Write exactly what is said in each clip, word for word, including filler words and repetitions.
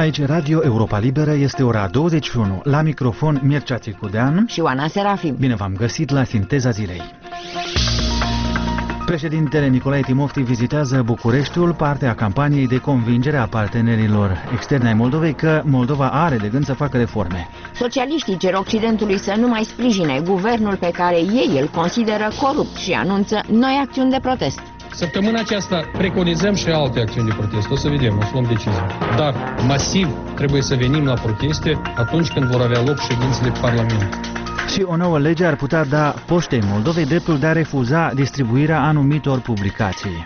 Aici Radio Europa Liberă, este ora douăzeci și unu. La microfon Mircea Țicudean și Oana Serafim. Bine v-am găsit la Sinteza Zilei. Președintele Nicolae Timofti vizitează Bucureștiul, parte a campaniei de convingere a partenerilor externi ai Moldovei că Moldova are de gând să facă reforme. Socialiștii cer Occidentului să nu mai sprijine guvernul pe care ei îl consideră corupt și anunță noi acțiuni de protest. Săptămâna aceasta preconizăm și alte acțiuni de protest. O să vedem, o să luăm decizii. Dar masiv trebuie să venim la proteste atunci când vor avea loc ședințele Parlamentului. Și o nouă lege ar putea da Poștei Moldovei dreptul de a refuza distribuirea anumitor publicații.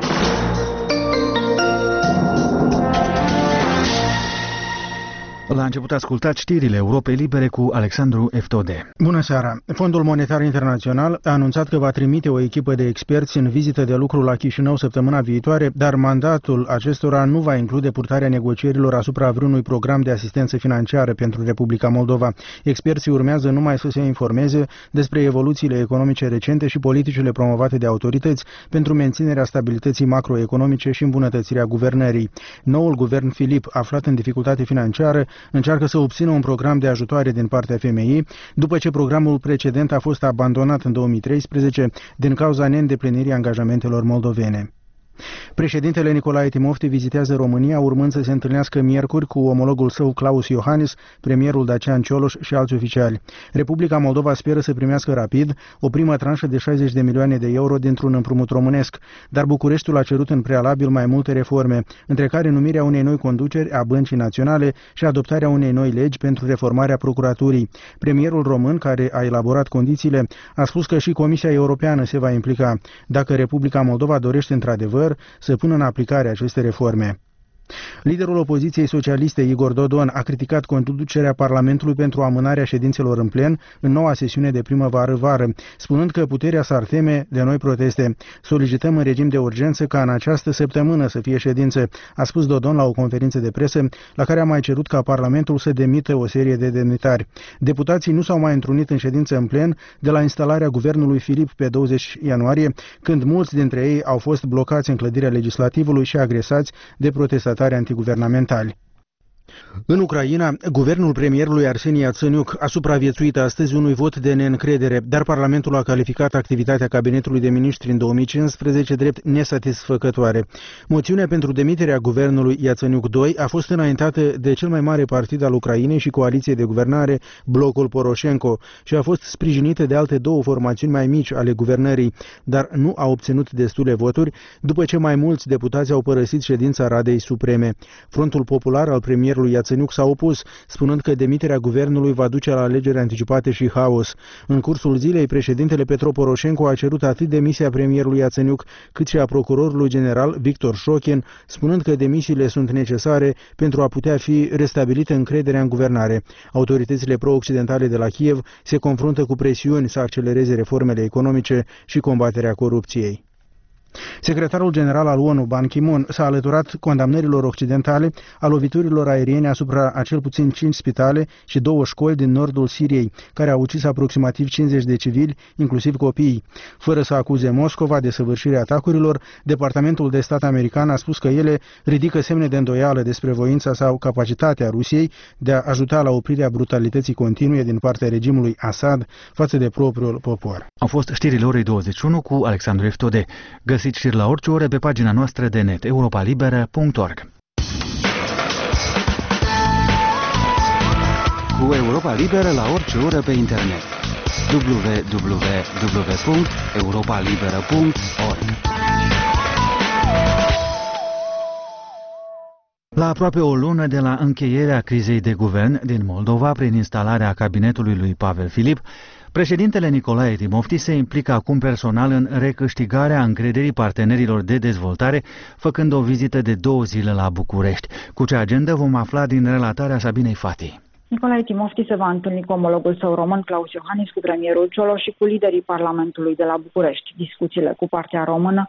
La început ascultați știrile Europei Libere cu Alexandru Eftode. Bună seara! Fondul Monetar Internațional a anunțat că va trimite o echipă de experți în vizită de lucru la Chișinău săptămâna viitoare, dar mandatul acestora nu va include purtarea negocierilor asupra vreunui program de asistență financiară pentru Republica Moldova. Experții urmează numai să se informeze despre evoluțiile economice recente și politicile promovate de autorități pentru menținerea stabilității macroeconomice și îmbunătățirea guvernării. Noul guvern Filip, aflat în dificultate financiară, încearcă să obțină un program de ajutoare din partea F M I, după ce programul precedent a fost abandonat în două mii treisprezece din cauza neîndeplinirii angajamentelor moldovene. Președintele Nicolae Timofti vizitează România, urmând să se întâlnească miercuri cu omologul său Klaus Iohannis, premierul Dacian Cioloș și alți oficiali. Republica Moldova speră să primească rapid o primă tranșă de șaizeci de milioane de euro dintr-un împrumut românesc, dar Bucureștiul a cerut în prealabil mai multe reforme, între care numirea unei noi conduceri a Băncii Naționale și adoptarea unei noi legi pentru reformarea procuraturii. Premierul român, care a elaborat condițiile, a spus că și Comisia Europeană se va implica dacă Republica Moldova dorește într-adevăr să pună în aplicare aceste reforme. Liderul opoziției socialiste, Igor Dodon, a criticat conducerea Parlamentului pentru amânarea ședințelor în plen în noua sesiune de primăvară-vară, spunând că puterea s-ar teme de noi proteste. Solicităm în regim de urgență ca în această săptămână să fie ședință, a spus Dodon la o conferință de presă, la care a mai cerut ca Parlamentul să demită o serie de demnitari. Deputații nu s-au mai întrunit în ședință în plen de la instalarea guvernului Filip pe douăzeci ianuarie, când mulți dintre ei au fost blocați în clădirea legislativului și agresați de protestatari antiguvernamentali. În Ucraina, guvernul premierului Arseni Iațăniuc a supraviețuit astăzi unui vot de neîncredere, dar Parlamentul a calificat activitatea cabinetului de miniștri în două mii cincisprezece drept nesatisfăcătoare. Moțiunea pentru demiterea guvernului Iațăniuc doi a fost înaintată de cel mai mare partid al Ucrainei și coaliție de guvernare, Blocul Poroșenko, și a fost sprijinită de alte două formațiuni mai mici ale guvernării, dar nu a obținut destule voturi, după ce mai mulți deputați au părăsit ședința Radei Supreme. Frontul Popular al premierului Iațăniuc s-a opus, spunând că demiterea guvernului va duce la alegeri anticipate și haos. În cursul zilei, președintele Petro Poroșenko a cerut atât demisia premierului Iațăniuc, cât și a procurorului general Victor Șochin, spunând că demisiile sunt necesare pentru a putea fi restabilită încrederea în guvernare. Autoritățile pro-occidentale de la Kiev se confruntă cu presiuni să accelereze reformele economice și combaterea corupției. Secretarul general al ONU, Ban Ki-moon, s-a alăturat condamnărilor occidentale a loviturilor aeriene asupra a cel puțin cinci spitale și două școli din nordul Siriei, care au ucis aproximativ cincizeci de civili, inclusiv copii. Fără să acuze Moscova de săvârșirea atacurilor, Departamentul de Stat american a spus că ele ridică semne de îndoială despre voința sau capacitatea Rusiei de a ajuta la oprirea brutalității continue din partea regimului Assad față de propriul popor. Au fost știrile orei douăzeci și unu cu Alexandru Eftode. Găsiți știri la orice oră pe pagina noastră de net, europa liberă punct org. Cu Europa Liberă la orice oră pe internet. w w w punct europa liberă punct org. La aproape o lună de la încheierea crizei de guvern din Moldova prin instalarea cabinetului lui Pavel Filip, președintele Nicolae Timofti se implică acum personal în recâștigarea încrederii partenerilor de dezvoltare, făcând o vizită de două zile la București. Cu ce agendă vom afla din relatarea Sabinei Fati. Nicolae Timofti se va întâlni cu omologul său român, Klaus Iohannis, cu premierul Cioloș și cu liderii Parlamentului de la București. Discuțiile cu partea română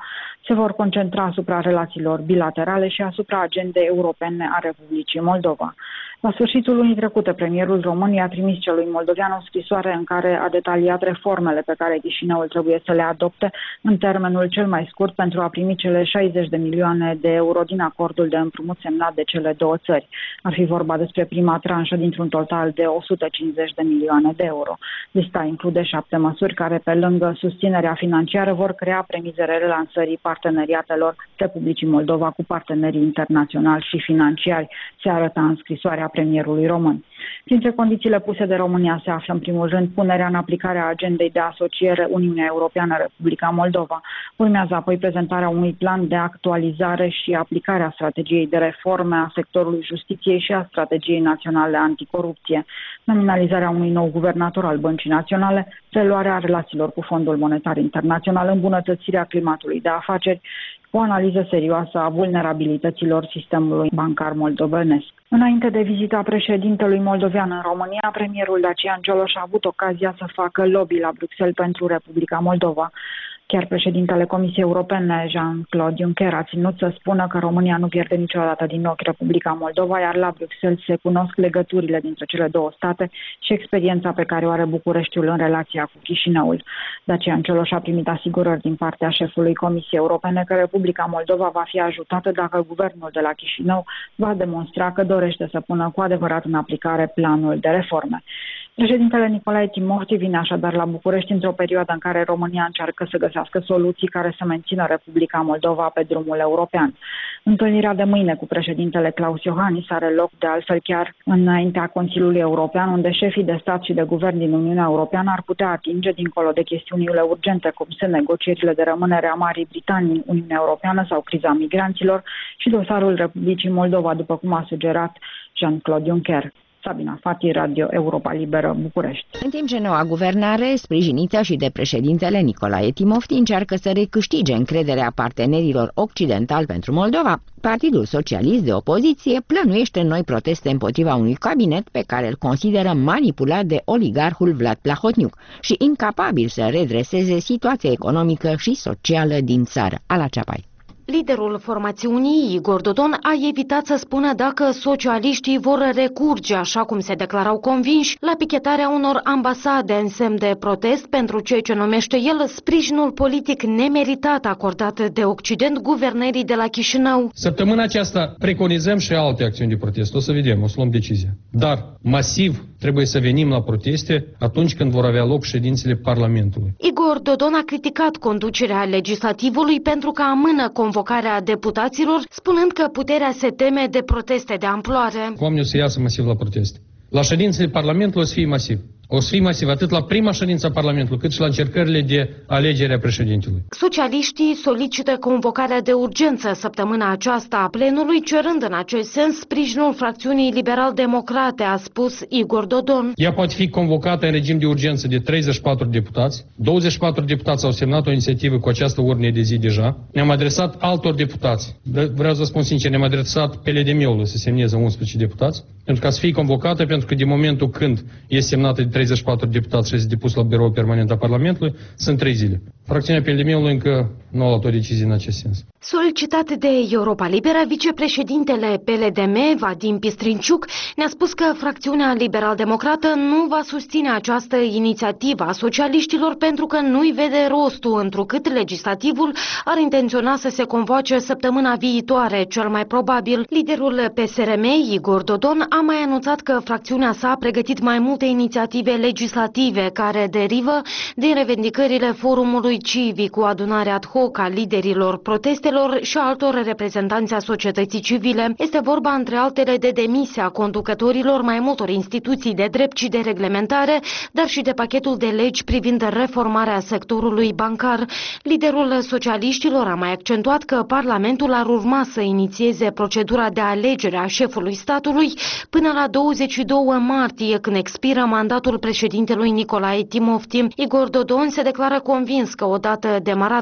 se vor concentra asupra relațiilor bilaterale și asupra agendei europene a Republicii Moldova. La sfârșitul lunii trecute, premierul român i-a trimis celui moldovean o scrisoare în care a detaliat reformele pe care Chișinăul trebuie să le adopte în termenul cel mai scurt pentru a primi cele șaizeci de milioane de euro din acordul de împrumut semnat de cele două țări. Ar fi vorba despre prima tranșă dintr-un total de o sută cincizeci de milioane de euro. Lista include șapte măsuri care, pe lângă susținerea financiară, vor crea premizele relansării parteneriatelor Republicii Moldova cu partenerii internaționali și financiari, se arăta în scrisoarea premierului român. Printre condițiile puse de România se află în primul rând punerea în aplicare a agendei de asociere Uniunea Europeană-Republica Moldova. Urmează apoi prezentarea unui plan de actualizare și aplicare a strategiei de reforme a sectorului justiției și a strategiei naționale anticorupție, nominalizarea unui nou guvernator al Băncii Naționale, reluarea relațiilor cu Fondul Monetar Internațional, îmbunătățirea climatului de afaceri, o analiză serioasă a vulnerabilităților sistemului bancar moldovenesc. Înainte de vizita președintelui moldovean în România, premierul Dacian Cioloș a avut ocazia să facă lobby la Bruxelles pentru Republica Moldova. Chiar președintele Comisiei Europene, Jean-Claude Juncker, a ținut să spună că România nu pierde niciodată din ochi Republica Moldova, iar la Bruxelles se cunosc legăturile dintre cele două state și experiența pe care o are Bucureștiul în relația cu Chișinăul. Dacian Cioloș a primit asigurări din partea șefului Comisiei Europene că Republica Moldova va fi ajutată dacă guvernul de la Chișinău va demonstra că dorește să pună cu adevărat în aplicare planul de reforme. Președintele Nicolae Timofti vine așadar la București într-o perioadă în care România încearcă să găsească soluții care să mențină Republica Moldova pe drumul european. Întâlnirea de mâine cu președintele Klaus Iohannis are loc de altfel chiar înaintea Consiliului European, unde șefii de stat și de guvern din Uniunea Europeană ar putea atinge, dincolo de chestiunile urgente, cum sunt negocierile de rămânere a Marii Britanii în Uniunea Europeană sau criza migranților, și dosarul Republicii Moldova, după cum a sugerat Jean-Claude Juncker. Sabina Fati, Radio Europa Liberă, București. În timp ce noua guvernare, sprijinită și de președintele Nicolae Timofti, încearcă să recâștige încrederea partenerilor occidentali pentru Moldova, Partidul Socialist de opoziție plănuiește noi proteste împotriva unui cabinet pe care îl consideră manipulat de oligarhul Vlad Plahotniuc și incapabil să redreseze situația economică și socială din țară. Ala Ceapai. Liderul formațiunii, Igor Dodon, a evitat să spună dacă socialiștii vor recurge, așa cum se declarau convinși, la pichetarea unor ambasade în semn de protest pentru ceea ce numește el sprijinul politic nemeritat acordat de Occident guvernării de la Chișinău. Săptămâna aceasta preconizăm și alte acțiuni de protest. O să vedem, o să luăm decizia. Dar masiv trebuie să venim la proteste atunci când vor avea loc ședințele Parlamentului. Igor Dodon a criticat conducerea legislativului pentru că amână convocarea deputaților, spunând că puterea se teme de proteste de amploare. Oamenii o să iasă masiv la proteste. La ședințele Parlamentului o să fie masiv. O să fie masiv atât la prima ședință a Parlamentului, cât și la încercările de alegere a președintelui. Socialiștii solicită convocarea de urgență săptămâna aceasta a plenului, cerând în acest sens sprijinul fracțiunii liberal-democrate, a spus Igor Dodon. Ea poate fi convocată în regim de urgență de treizeci și patru deputați. douăzeci și patru deputați au semnat o inițiativă cu această ordine de zi deja. Ne-am adresat altor deputați. Vreau să spun sincer, ne-am adresat P L D M-ului să semneze unsprezece deputați, pentru ca să fie convocată, pentru că de momentul când este semnată de treizeci și patru deputați și este depus la birou permanent a Parlamentului, sunt trei zile. Fracțiunea P L D M-ului încă nu a luat o decizie în acest sens. Solicitat de Europa Liberă, vicepreședintele P L D M, Vadim Pistrinciuc, ne-a spus că fracțiunea liberal-democrată nu va susține această inițiativă a socialiștilor pentru că nu-i vede rostul, întrucât legislativul ar intenționa să se convoace săptămâna viitoare, cel mai probabil. Liderul P S R M, Igor Dodon, a mai anunțat că fracțiunea sa a pregătit mai multe inițiative legislative care derivă din revendicările forumului civic, cu adunarea ad hoc a liderilor protestelor și altor reprezentanți a societății civile. Este vorba, între altele, de demisia conducătorilor mai multor instituții de drept și de reglementare, dar și de pachetul de legi privind reformarea sectorului bancar. Liderul socialiștilor a mai accentuat că Parlamentul ar urma să inițieze procedura de alegere a șefului statului până la douăzeci și doi martie, când expiră mandatul președintelui Nicolae Timofti. Igor Dodon se declară convins că odată demarată procedura,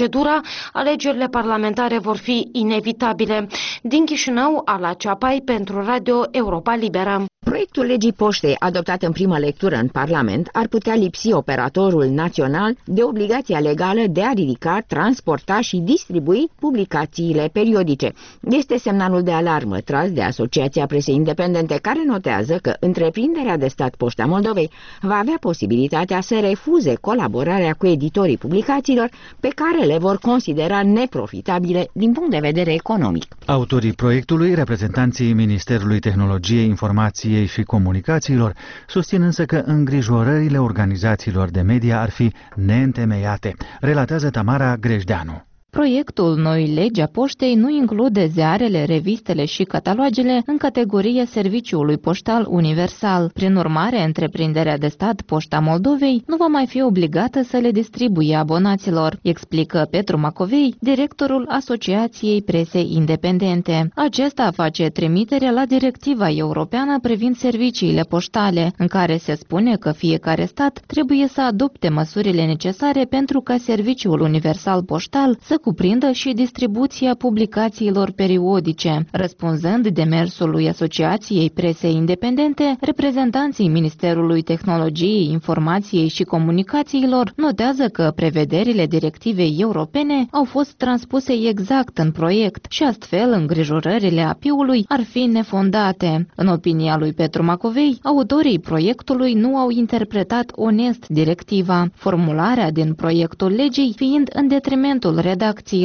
procedura, alegerile parlamentare vor fi inevitabile. Din Chișinău, Ala Ceapai pentru Radio Europa Liberă. Proiectul legii poștei, adoptat în primă lectură în Parlament, ar putea lipsi operatorul național de obligația legală de a ridica, transporta și distribui publicațiile periodice. Este semnalul de alarmă tras de Asociația Presei Independente, care notează că întreprinderea de stat Poșta Moldovei va avea posibilitatea să refuze colaborarea cu editorii publicațiilor pe care le vor considera neprofitabile din punct de vedere economic. Autorii proiectului, reprezentanții Ministerului Tehnologiei, Informației și Comunicațiilor, susțin însă că îngrijorările organizațiilor de media ar fi neîntemeiate, relatează Tamara Grejdeanu. Proiectul noii legi a poștei nu include ziarele, revistele și catalogele în categorie serviciului poștal universal. Prin urmare, întreprinderea de stat Poșta Moldovei nu va mai fi obligată să le distribuie abonaților, explică Petru Macovei, directorul Asociației Presei Independente. Acesta face trimitere la directiva europeană privind serviciile poștale, în care se spune că fiecare stat trebuie să adopte măsurile necesare pentru ca serviciul universal poștal să cuprindă și distribuția publicațiilor periodice. Răspunzând demersului Asociației Presei Independente, reprezentanții Ministerului Tehnologiei, Informației și Comunicațiilor notează că prevederile directivei europene au fost transpuse exact în proiect și astfel îngrijorările A P I-ului ar fi nefondate. În opinia lui Petru Macovei, autorii proiectului nu au interpretat onest directiva, formularea din proiectul legii fiind în detrimentul redacției.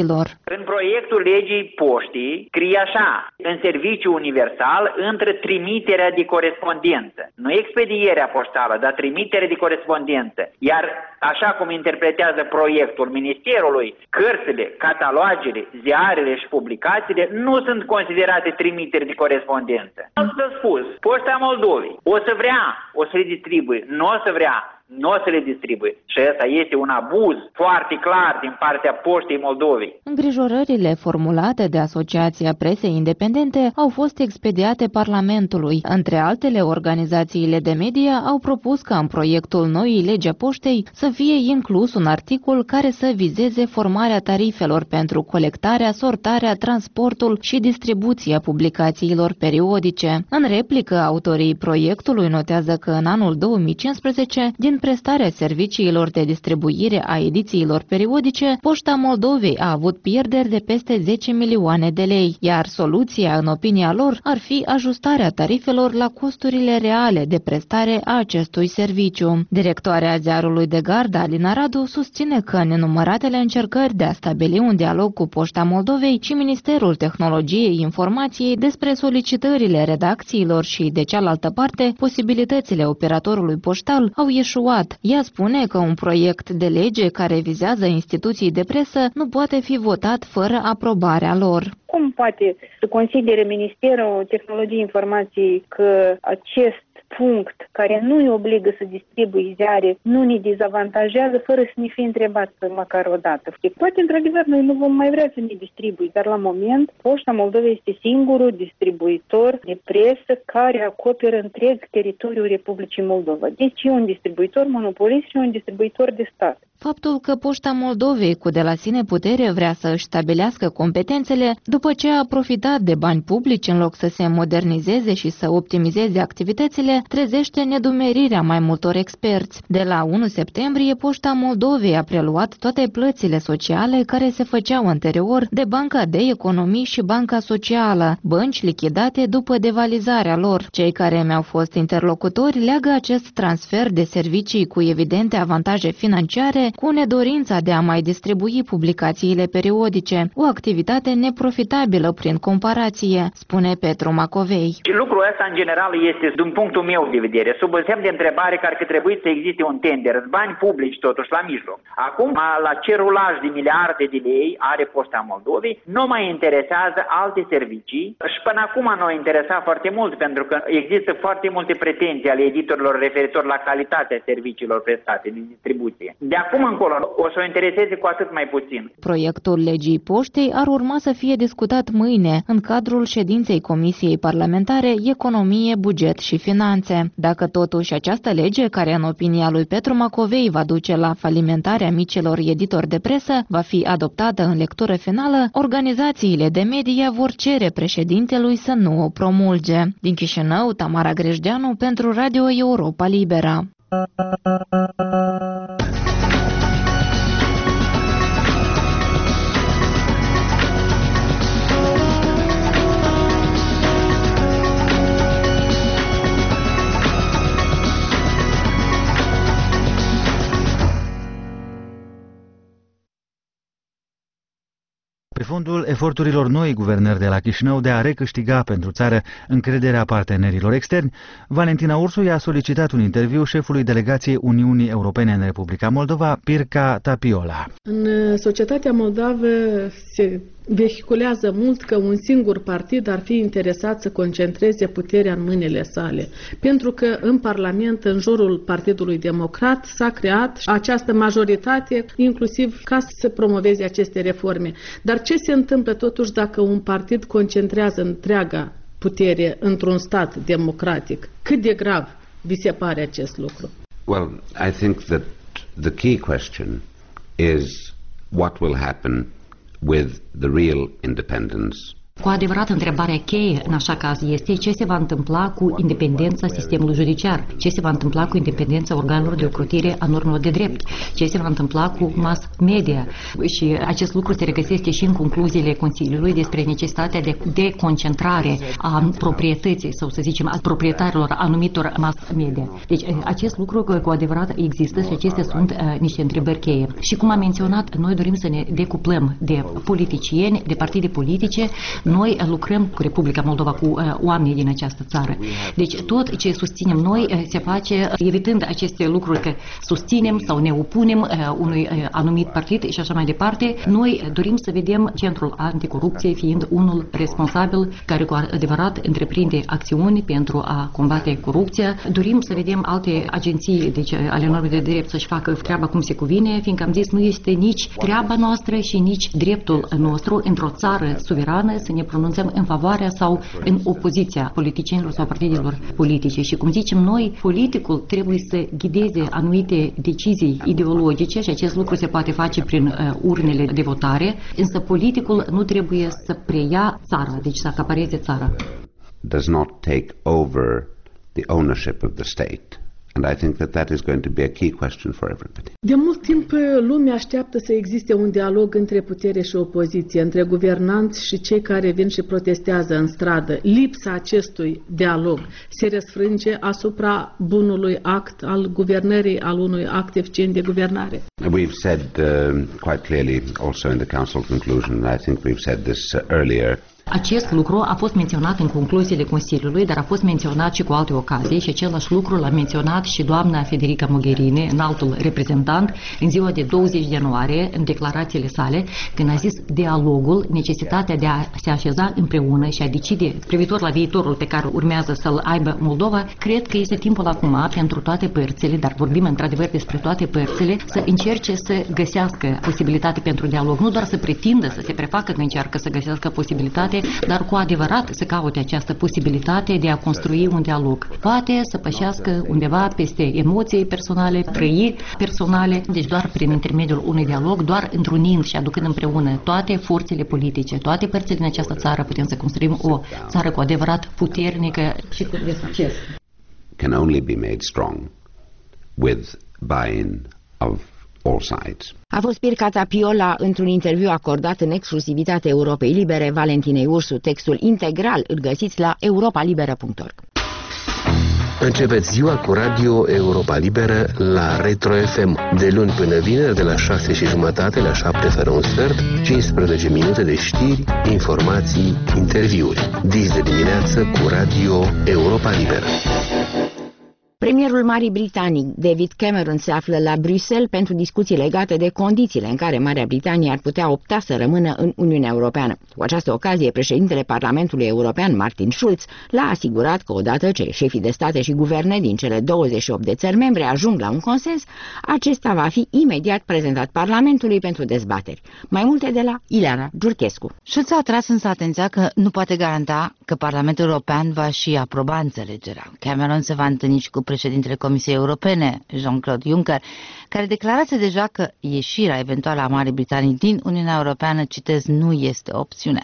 În proiectul legii poștii scrie așa: în serviciu universal între trimiterea de corespondență. Nu expedierea poștală, dar trimiterea de corespondență. Iar așa cum interpretează proiectul Ministerului, cărțile, catalogele, ziarele și publicațiile nu sunt considerate trimiteri de corespondență. Altfel spus, Poșta Moldovei o să vrea, o să le distribuie, nu o să vrea, nu o să le distribuie. Și ăsta este un abuz foarte clar din partea Poștei Moldovei. Îngrijorările formulate de Asociația Presei Independente au fost expediate Parlamentului. Între altele, organizațiile de media au propus ca în proiectul noii legi a poștei să fie inclus un articol care să vizeze formarea tarifelor pentru colectarea, sortarea, transportul și distribuția publicațiilor periodice. În replică, autorii proiectului notează că în anul două mii cincisprezece, din prestarea serviciilor de distribuire a edițiilor periodice, Poșta Moldovei a avut pierderi de peste zece milioane de lei, iar soluția, în opinia lor, ar fi ajustarea tarifelor la costurile reale de prestare a acestui serviciu. Directoarea ziarului de gardă, Alina Radu, susține că în nenumăratele încercări de a stabili un dialog cu Poșta Moldovei și Ministerul Tehnologiei Informației despre solicitările redacțiilor și, de cealaltă parte, posibilitățile operatorului poștal au ieșuat. Ea spune că un proiect de lege care vizează instituții de presă nu poate fi votat fără aprobarea lor. Cum poate să considere Ministerul Tehnologiei Informației că acest punct care nu îi obligă să distribuie ziare nu ne dezavantajează fără să ne fi întrebat măcar o dată? Poate, într-adevăr, noi nu vom mai vrea să ne distribui, dar la moment Poșta Moldovei este singurul distribuitor de presă care acoperă întreg teritoriul Republicii Moldova. Deci e un distribuitor monopolist și un distribuitor de stat. Faptul că Poșta Moldovei, cu de la sine putere, vrea să își stabilească competențele după ce a profitat de bani publici în loc să se modernizeze și să optimizeze activitățile, trezește nedumerirea mai multor experți. De la întâi septembrie, Poșta Moldovei a preluat toate plățile sociale care se făceau anterior de Banca de Economii și Banca Socială, bănci lichidate după devalizarea lor. Cei care mi-au fost interlocutori leagă acest transfer de servicii cu evidente avantaje financiare cu nedorința de a mai distribui publicațiile periodice, o activitate neprofitabilă prin comparație, spune Petru Macovei. Lucrul ăsta, în general, este, din punctul meu de vedere, sub semn de întrebare că ar fi trebuit să existe un tender, bani publici totuși la mijloc. Acum, la ce rulaj de miliarde de lei are Poșta Moldovei, nu mai interesează alte servicii și până acum nu a interesat foarte mult, pentru că există foarte multe pretenții ale editorilor referitor la calitatea serviciilor prestate de distribuție. De acum acum încolo o să o intereseze cu atât mai puțin. Proiectul legii poștei ar urma să fie discutat mâine în cadrul ședinței Comisiei Parlamentare Economie, Buget și Finanțe. Dacă totuși această lege, care în opinia lui Petru Macovei va duce la falimentarea micilor editori de presă, va fi adoptată în lectură finală, organizațiile de media vor cere președintelui să nu o promulge. Din Chișinău, Tamara Grejdeanu pentru Radio Europa Liberă. Pe fondul eforturilor noi guvernări de la Chișinău de a recâștiga pentru țară încrederea partenerilor externi, Valentina Ursu i-a solicitat un interviu șefului delegației Uniunii Europene în Republica Moldova, Pirca Tapiola. În societatea moldavă se vehiculează mult că un singur partid ar fi interesat să concentreze puterea în mâinile sale, pentru că în Parlament, în jurul Partidului Democrat, s-a creat această majoritate, inclusiv ca să promoveze aceste reforme. Dar ce se întâmplă totuși dacă un partid concentrează întreaga putere într-un stat democratic? Cât de grav vi se pare acest lucru? Well, I think that the key question is what will happen with the real independence. Cu adevărat, întrebarea cheie în așa caz este ce se va întâmpla cu independența sistemului judiciar, ce se va întâmpla cu independența organelor de ocrotire a normelor de drept, ce se va întâmpla cu mass media. Și acest lucru se regăsește și în concluziile Consiliului despre necesitatea de deconcentrare a proprietății, sau să zicem, a proprietarilor anumitor mass media. Deci acest lucru cu adevărat există și acestea sunt uh, niște întrebări cheie. Și cum am menționat, noi dorim să ne decuplăm de politicieni, de partide politice. Noi lucrăm cu Republica Moldova, cu uh, oamenii din această țară. Deci tot ce susținem noi uh, se face evitând aceste lucruri că susținem sau ne opunem uh, unui uh, anumit partid și așa mai departe. Noi dorim să vedem Centrul Anticorupție fiind unul responsabil care cu adevărat întreprinde acțiuni pentru a combate corupția. Dorim să vedem alte agenții, deci ale normelor de drept, să-și facă treaba cum se cuvine, fiindcă am zis nu este nici treaba noastră și nici dreptul nostru într-o țară suverană să ne pronunțăm în favoarea sau în opoziția politicienilor sau partidelor politice. Și cum zicem noi, politicul trebuie să ghideze anumite decizii ideologice și acest lucru se poate face prin uh, urnele de votare, însă politicul nu trebuie să preia țara, deci să acapareze țara. Does not take over the ownership of the state. And I think that that is going to be a key question for everybody. De mult timp lumea așteaptă să existe un dialog între putere și opoziție, între guvernanți și cei care vin și protestează în stradă. Lipsa acestui dialog se răsfrânge asupra bunului act al guvernării, al unui act eficient de guvernare. We've said uh, quite clearly also in the Council conclusion, and I think we've said this uh, earlier. Acest lucru a fost menționat în concluziile Consiliului, dar a fost menționat și cu alte ocazii și același lucru l-a menționat și doamna Federica Mogherini, înaltul reprezentant, în ziua de douăzeci ianuarie, în declarațiile sale, când a zis dialogul, necesitatea de a se așeza împreună și a decide privitor la viitorul pe care urmează să-l aibă Moldova. Cred că este timpul acum pentru toate părțile, dar vorbim într-adevăr despre toate părțile, să încerce să găsească posibilitate pentru dialog, nu doar să pretindă, să se prefacă că încearcă să găsească posibilitate, dar cu adevărat să caute această posibilitate de a construi un dialog. Poate să pășească undeva peste emoții personale, trăiri personale, deci doar prin intermediul unui dialog, doar întrunind și aducând împreună toate forțele politice, toate părțile din această țară, putem să construim o țară cu adevărat puternică și de succes. Can only be made strong with buy-in of all sides. A fost Pirca Tapiola într-un interviu acordat în exclusivitate Europei Libere Valentinei Ursu. Textul integral îl găsiți la europa liberă punct org. Începeți ziua cu Radio Europa Liberă la Retro F M. De luni până vineri, de la șase și jumătate la șapte fără un sfert, cincisprezece minute de știri, informații, interviuri. Dis de dimineață cu Radio Europa Liberă. Premierul Marii Britanii, David Cameron, se află la Bruxelles pentru discuții legate de condițiile în care Marea Britanie ar putea opta să rămână în Uniunea Europeană. Cu această ocazie, președintele Parlamentului European, Martin Schulz, l-a asigurat că odată ce șefii de state și guverne din cele douăzeci și opt de țări membre ajung la un consens, acesta va fi imediat prezentat Parlamentului pentru dezbateri. Mai multe de la Ileana Giurchescu. Schulz a atras însă atenția că nu poate garanta că Parlamentul European va și aproba înțelegerea. Cameron se va întâlni și cu președintele Comisiei Europene, Jean-Claude Juncker, care declarase deja că ieșirea eventuală a Marii Britanii din Uniunea Europeană, citez, nu este o opțiune.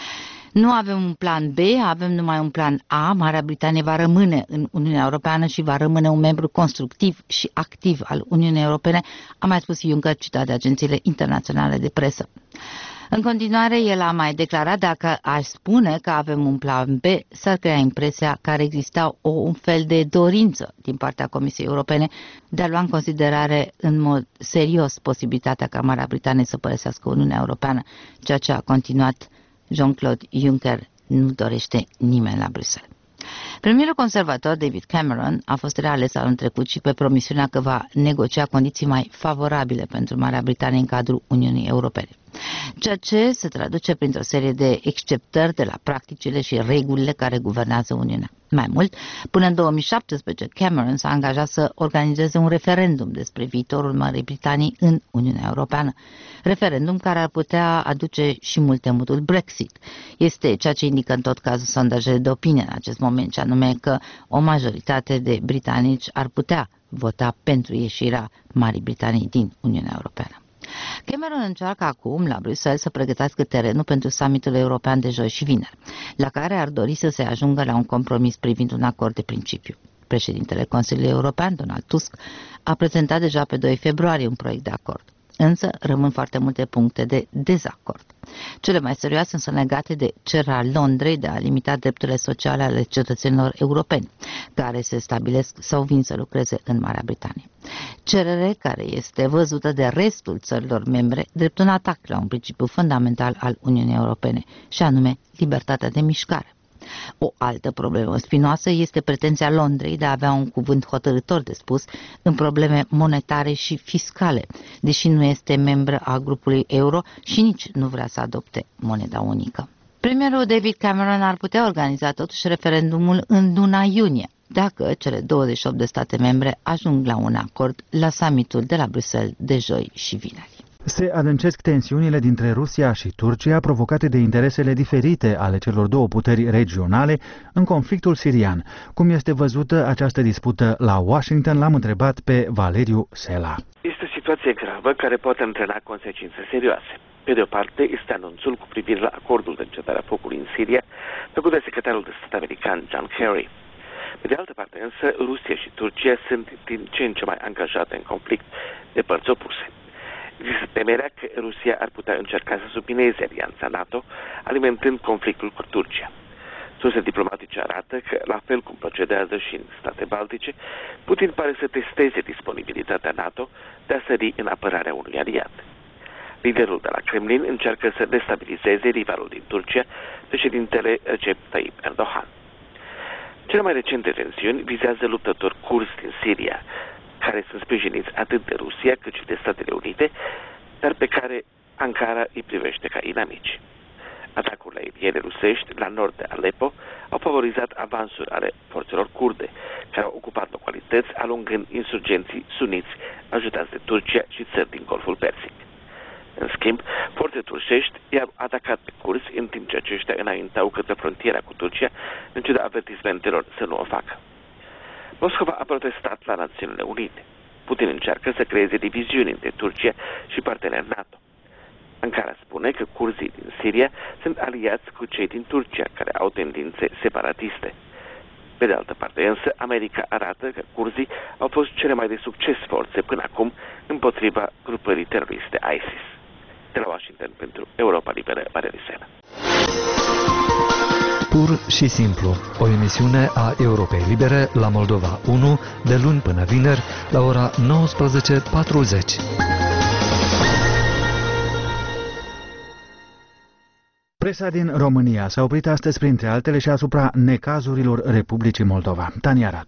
Nu avem un plan B, avem numai un plan A. Marea Britanie va rămâne în Uniunea Europeană și va rămâne un membru constructiv și activ al Uniunii Europene, a mai spus Juncker, citat de agențiile internaționale de presă. În continuare, el a mai declarat, dacă aș spune că avem un plan B, s-ar crea impresia că ar exista o, un fel de dorință din partea Comisiei Europene de a lua în considerare în mod serios posibilitatea ca Marea Britanie să părăsească Uniunea Europeană, ceea ce a continuat Jean-Claude Juncker, nu dorește nimeni la Bruxelles. Premierul conservator David Cameron a fost reales anul trecut și pe promisiunea că va negocia condiții mai favorabile pentru Marea Britanie în cadrul Uniunii Europene, ceea ce se traduce printr-o serie de exceptări de la practicile și regulile care guvernează Uniunea. Mai mult, până în două mii șaptesprezece, Cameron s-a angajat să organizeze un referendum despre viitorul Marii Britanii în Uniunea Europeană, referendum care ar putea aduce și mult temutul Brexit. Este ceea ce indică în tot cazul sondajele de opinie în acest moment, ce anume că o majoritate de britanici ar putea vota pentru ieșirea Marii Britanii din Uniunea Europeană. Cameron încearcă acum la Bruxelles să pregătească terenul pentru summitul european de joi și vineri, la care ar dori să se ajungă la un compromis privind un acord de principiu. Președintele Consiliului European, Donald Tusk, a prezentat deja pe doi februarie un proiect de acord. Însă rămân foarte multe puncte de dezacord. Cele mai serioase sunt legate de cererea Londrei de a limita drepturile sociale ale cetățenilor europeni, care se stabilesc sau vin să lucreze în Marea Britanie. Cerere care este văzută de restul țărilor membre drept un atac la un principiu fundamental al Uniunii Europene, și anume libertatea de mișcare. O altă problemă spinoasă este pretenția Londrei de a avea un cuvânt hotărâtor de spus în probleme monetare și fiscale, deși nu este membră a grupului euro și nici nu vrea să adopte moneda unică. Premierul David Cameron ar putea organiza totuși referendumul în luna iunie, dacă cele douăzeci și opt de state membre ajung la un acord la summitul de la Bruxelles de joi și vineri. Se adâncesc tensiunile dintre Rusia și Turcia, provocate de interesele diferite ale celor două puteri regionale în conflictul sirian. Cum este văzută această dispută la Washington, l-am întrebat pe Valeriu Sela. Este o situație gravă care poate întrena consecințe serioase. Pe de o parte, este anunțul cu privire la acordul de încetare a focului în Siria, făcut de secretarul de stat american John Kerry. Pe de altă parte, însă, Rusia și Turcia sunt din ce în ce mai angajate în conflict de părți opuse. Există temerea că Rusia ar putea încerca să submineze alianța NATO, alimentând conflictul cu Turcia. Surse diplomatice arată că, la fel cum procedează și în state baltice, Putin pare să testeze disponibilitatea NATO de a sări în apărarea unui aliat. Liderul de la Kremlin încearcă să destabilizeze rivalul din Turcia, președintele Recep Tayyip Erdogan. Cele mai recente tensiuni vizează luptători kurzi din Siria, care sunt sprijiniți atât de Rusia cât și de Statele Unite, dar pe care Ankara îi privește ca inamici. Atacurile aeriene rusești la nord de Aleppo au favorizat avansuri ale forțelor kurde, care au ocupat localități alungând insurgenții suniți ajutați de Turcia și țări din Golful Persic. În schimb, forțe turcești i-au atacat pe kurzi în timp ce aceștia înaintau către frontiera cu Turcia, în ciuda avertismentelor să nu o facă. Moscova a protestat la Națiunile Unite. Putin încearcă să creeze diviziuni între Turcia și parteneri NATO. Ankara spune că kurzii din Siria sunt aliați cu cei din Turcia, care au tendințe separatiste. Pe de altă parte, însă, America arată că kurzii au fost cele mai de succes forțe până acum împotriva grupării teroriste ISIS. De la Washington pentru Europa Liberă, Valeriu Sela. Pur și simplu, o emisiune a Europei Libere la Moldova unu, de luni până vineri, la ora nouăsprezece patruzeci. Presa din România s-a oprit astăzi, printre altele, și asupra necazurilor Republicii Moldova. Tania Radu.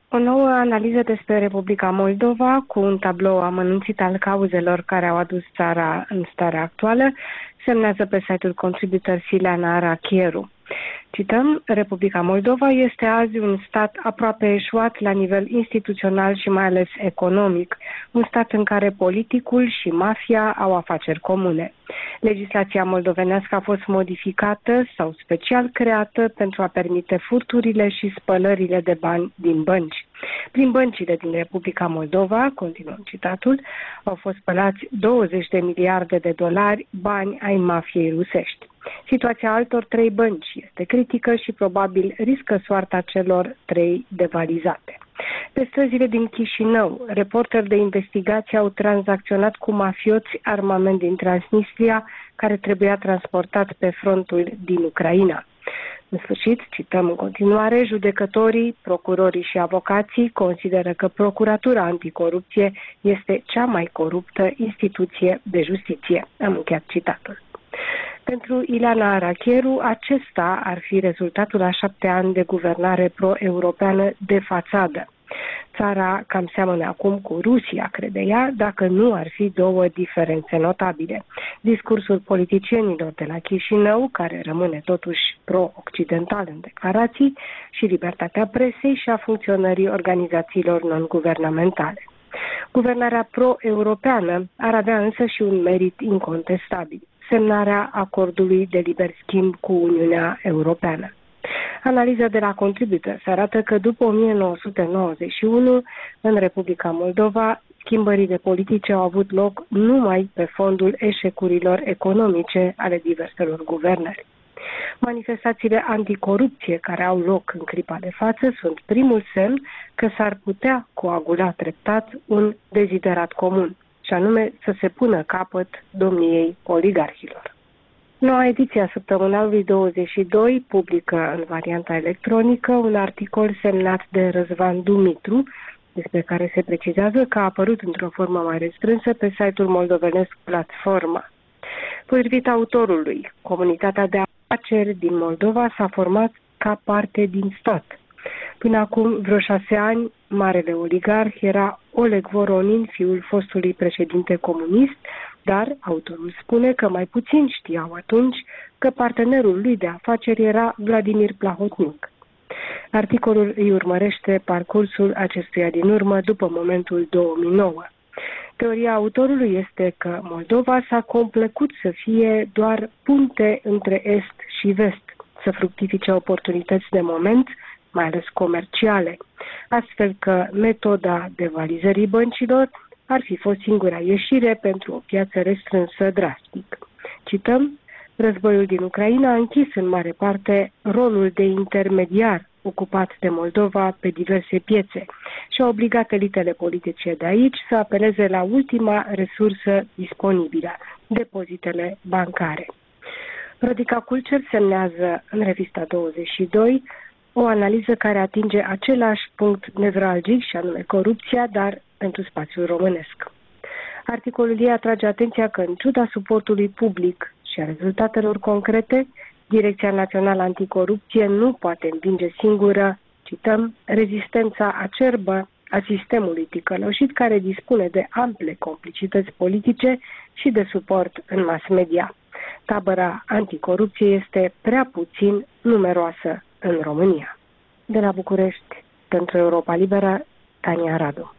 O nouă analiză despre Republica Moldova, cu un tablou amănunțit al cauzelor care au adus țara în starea actuală, semnează pe site-ul contributor Ileana Arachieru. Cităm, Republica Moldova este azi un stat aproape eșuat la nivel instituțional și mai ales economic, un stat în care politicul și mafia au afaceri comune. Legislația moldovenească a fost modificată sau special creată pentru a permite furturile și spălările de bani din bănci. Prin băncile din Republica Moldova, continuăm citatul, au fost spălați douăzeci de miliarde de dolari bani ai mafiei rusești. Situația altor trei bănci este critică și probabil riscă soarta celor trei devalizate. Pe străzile din Chișinău, reporteri de investigație au tranzacționat cu mafioți armament din Transnistria, care trebuia transportat pe frontul din Ucraina. În sfârșit, cităm în continuare, judecătorii, procurorii și avocații consideră că Procuratura Anticorupție este cea mai coruptă instituție de justiție. Am încheiat citatul. Pentru Ileana Arachieru, acesta ar fi rezultatul a șapte ani de guvernare pro-europeană de fațadă. Țara cam seamănă acum cu Rusia, crede ea, dacă nu ar fi două diferențe notabile. Discursul politicienilor de la Chișinău, care rămâne totuși pro-occidental în declarații, și libertatea presei și a funcționării organizațiilor non-guvernamentale. Guvernarea pro-europeană ar avea însă și un merit incontestabil: semnarea acordului de liber schimb cu Uniunea Europeană. Analiza de la Contributor se arată că după o mie nouă sute nouăzeci și unu, în Republica Moldova, schimbările politice au avut loc numai pe fondul eșecurilor economice ale diverselor guvernări. Manifestațiile anticorupție care au loc în clipa de față sunt primul semn că s-ar putea coagula treptat un deziderat comun, și anume să se pună capăt domniei oligarhilor. Noua ediție a săptămânalului douăzeci și doi publică în varianta electronică un articol semnat de Răzvan Dumitru, despre care se precizează că a apărut într-o formă mai restrânsă pe site-ul moldovenesc Platforma. Potrivit autorului, comunitatea de afaceri din Moldova s-a format ca parte din stat. Până acum vreo șase ani, marele oligarh era Oleg Voronin, fiul fostului președinte comunist, dar autorul spune că mai puțin știau atunci că partenerul lui de afaceri era Vladimir Plahotniuc. Articolul îi urmărește parcursul acestuia din urmă după momentul două mii nouă. Teoria autorului este că Moldova s-a complecut să fie doar punte între est și vest, să fructifice oportunități de moment, mai ales comerciale, astfel că metoda devalizării băncilor ar fi fost singura ieșire pentru o piață restrânsă drastic. Cităm, războiul din Ucraina a închis în mare parte rolul de intermediar ocupat de Moldova pe diverse piețe și a obligat elitele politice de aici să apeleze la ultima resursă disponibilă, depozitele bancare. Rodica Culcer semnează în revista douăzeci și doi o analiză care atinge același punct nevralgic, și anume corupția, dar pentru spațiul românesc. Articolul ei atrage atenția că, în ciuda suportului public și a rezultatelor concrete, Direcția Națională Anticorupție nu poate învinge singură, cităm, rezistența acerbă a sistemului ticăloșit care dispune de ample complicități politice și de suport în mass media. Tabăra anticorupție este prea puțin numeroasă în România. De la București, pentru Europa Liberă, Tania Radu.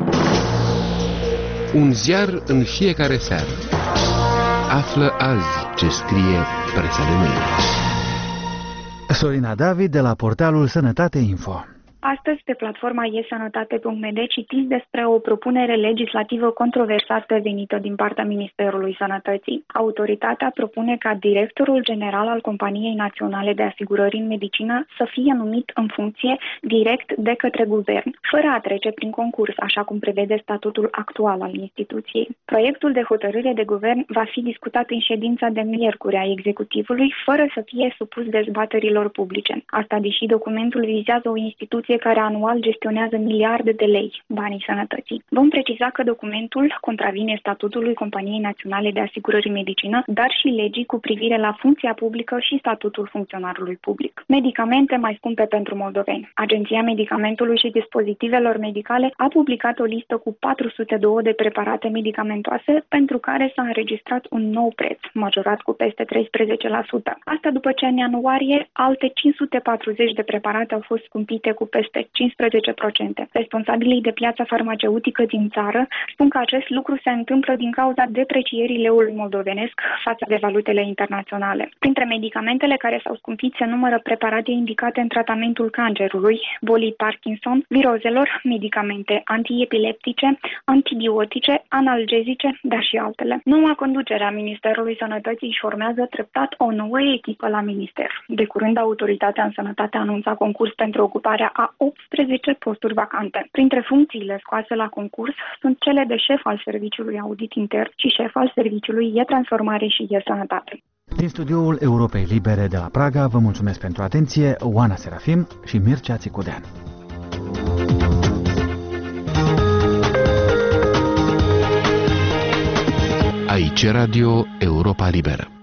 Un ziar în fiecare seară. Află azi ce scrie presa de mâine. Sorina David de la portalul Sănătate Info. Astăzi, pe platforma e sănătate punct m d, citiți despre o propunere legislativă controversată venită din partea Ministerului Sănătății. Autoritatea propune ca directorul general al Companiei Naționale de Asigurări în Medicină să fie numit în funcție direct de către guvern, fără a trece prin concurs, așa cum prevede statutul actual al instituției. Proiectul de hotărâre de guvern va fi discutat în ședința de miercuri a executivului, fără să fie supus dezbaterilor publice. Asta deși documentul vizează o instituție care anual gestionează miliarde de lei banii sănătății. Vom preciza că documentul contravine statutului Companiei Naționale de Asigurări Medicină, dar și legii cu privire la funcția publică și statutul funcționarului public. Medicamente mai scumpe pentru moldoveni. Agenția Medicamentului și Dispozitivelor Medicale a publicat o listă cu patru sute doi de preparate medicamentoase pentru care s-a înregistrat un nou preț, majorat cu peste treisprezece la sută. Asta după ce în ianuarie alte cinci sute patruzeci de preparate au fost scumpite cu peste cincisprezece la sută. Responsabilii de piața farmaceutică din țară spun că acest lucru se întâmplă din cauza deprecierii leului moldovenesc față de valutele internaționale. Printre medicamentele care s-au scumpit se numără preparate indicate în tratamentul cancerului, bolii Parkinson, virozelor, medicamente antiepileptice, antibiotice, analgezice, dar și altele. Noua conducere a Ministerului Sănătății își formează treptat o nouă echipă la minister. De curând, Autoritatea în Sănătate a anunțat concurs pentru ocuparea a optsprezece posturi vacante. Printre funcțiile scoase la concurs sunt cele de șef al Serviciului Audit Intern și șef al Serviciului E-Transformare și E-Sănătate. Din studioul Europei Libere de la Praga, vă mulțumesc pentru atenție, Oana Serafim și Mircea Țicudean. Aici Radio Europa Liberă.